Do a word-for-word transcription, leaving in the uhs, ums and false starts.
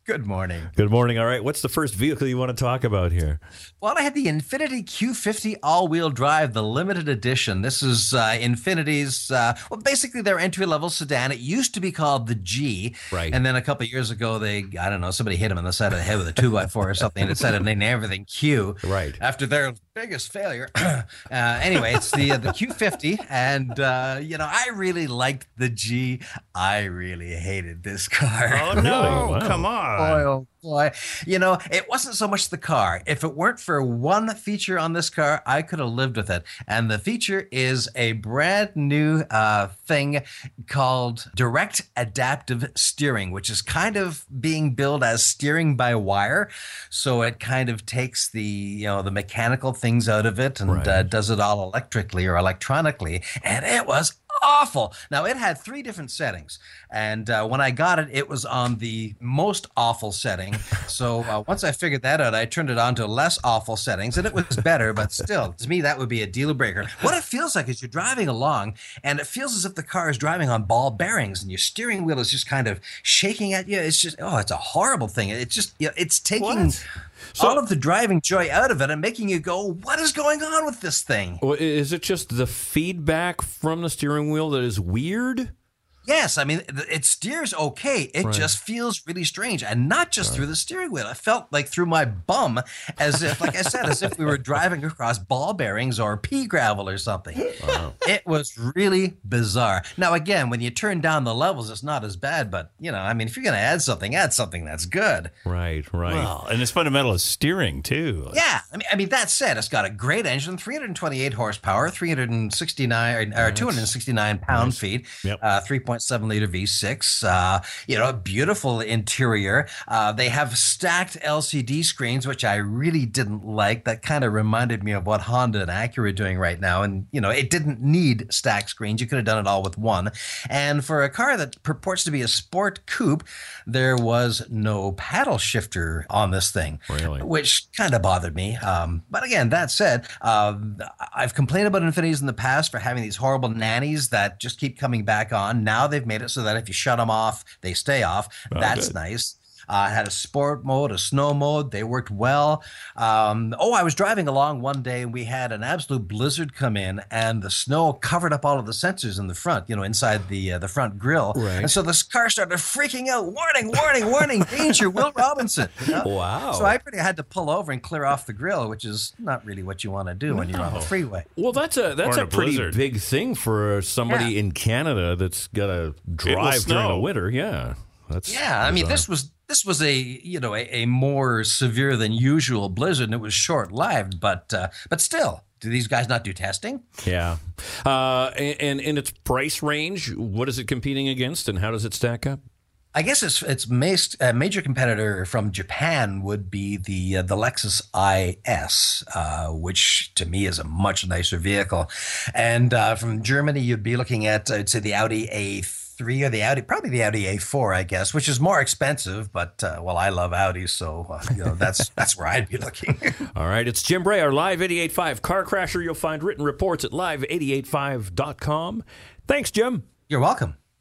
Good morning. Good morning. All right. What's the first vehicle you want to talk about here? Well, I had the Infiniti Q fifty all-wheel drive, the limited edition. This is uh, Infiniti's, uh, well, basically their entry-level sedan. It used to be called the G. Right. And then a couple of years ago, they, I don't know, somebody hit them on the side of the head with a two by four or something and decided to name everything Q. Right. After their biggest failure. uh, anyway, it's the uh, the Q fifty. And, uh, you know, I really liked the G. I really hated this car. Oh, no. Wow. Come on. Boy, oh boy. You know, it wasn't so much the car. If it weren't for one feature on this car, I could have lived with it. And the feature is a brand new uh, thing called direct adaptive steering, which is kind of being billed as steering by wire. So it kind of takes the, you know, the mechanical things out of it and Right. uh, does it all electrically or electronically. And it was awful. Now, it had three different settings. And uh, when I got it, it was on the most awful setting. So uh, once I figured that out, I turned it on to less awful settings, and it was better. But still, to me, that would be a deal breaker. What it feels like is you're driving along, and it feels as if the car is driving on ball bearings, and your steering wheel is just kind of shaking at you. It's just, oh, it's a horrible thing. It's just, you know, it's taking What? So- all of the driving joy out of it and making you go, what is going on with this thing? Well, is it just the feedback from the steering wheel that is weird? Yes, I mean, th- it steers okay. It Right. just feels really strange. And not just through the steering wheel. It felt like through my bum, as if, like I said, as if we were driving across ball bearings or pea gravel or something. Wow. It was really bizarre. Now, again, when you turn down the levels, it's not as bad. But, you know, I mean, if you're going to add something, add something that's good. Right, right. Well, and it's fundamental is steering, too. Yeah, I mean, I mean that said, it's got a great engine, three hundred twenty-eight horsepower, three hundred sixty-nine or, or two hundred sixty-nine pound feet, Yep. uh, three point seven liter V six. Uh, you know, beautiful interior. Uh, they have stacked L C D screens, which I really didn't like. That kind of reminded me of what Honda and Acura are doing right now. And you know, it didn't need stacked screens. You could have done it all with one. And for a car that purports to be a sport coupe, there was no paddle shifter on this thing. Really? Which kind of bothered me. Um, but again, that said, uh, I've complained about Infinitis in the past for having these horrible nannies that just keep coming back on. Now they've made it so that if you shut them off, they stay off. Oh, That's good. nice. Uh, had a sport mode, a snow mode. They worked well. Um, oh, I was driving along one day and we had an absolute blizzard come in, and the snow covered up all of the sensors in the front, you know, inside the uh, the front grille. Right. And so this car started freaking out. Warning, warning, warning, danger, Will Robinson. You know? Wow. So I pretty had to pull over and clear off the grill, which is not really what you want to do when you're on the freeway. Well, that's a that's Or a, in a pretty blizzard. big thing for somebody Yeah. in Canada that's got to drive during the snow. winter. Yeah, that's Yeah, I mean, bizarre. this was this was a you know a, a more severe than usual blizzard, and it was short lived, but uh, but still, do these guys not do testing? Yeah, uh, and, and in its price range, what is it competing against, and how does it stack up? I guess its its mas- uh, major competitor from Japan would be the uh, the Lexus I S, uh, which to me is a much nicer vehicle, and uh, from Germany you'd be looking at uh, I'd say the Audi A three or the Audi, probably the Audi A four, I guess, which is more expensive, but uh, well, I love Audis, so uh, you know that's that's where I'd be looking. All right, it's Jim Bray, our Live eighty-eight point five Car Crasher. You'll find written reports at live eighty-eight point five dot com. Thanks, Jim. You're welcome.